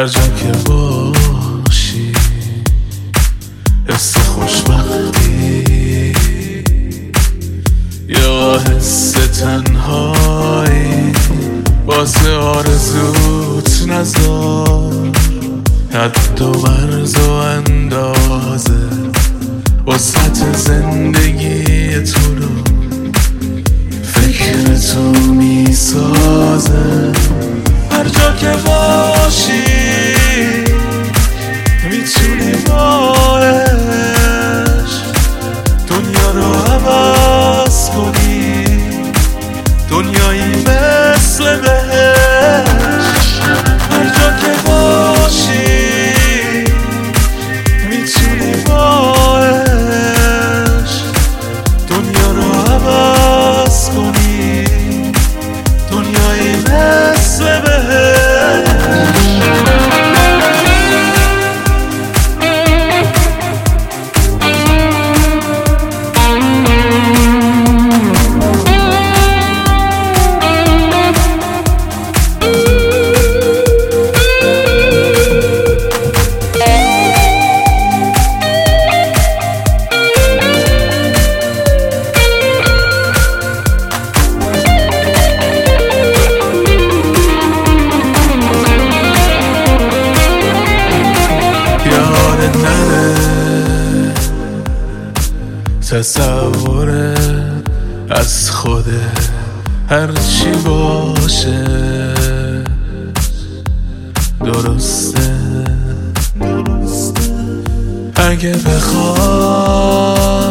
هر جا که باشی حس خوشبختی یا حس تنهایی واسه آرزوت نذار حد و مرز و اندازه وسط زندگی تو رو فکر تو میسازه هر جا که باشی میتونی با عشق دنیا رو عوض کنی دنیایی مثل بهشت هر جا که باشی میتونی با عشق دنیا رو عوض کنی دنیایی مثل بهشت تصور از خوده هر چی باشه درسته اگه بخوای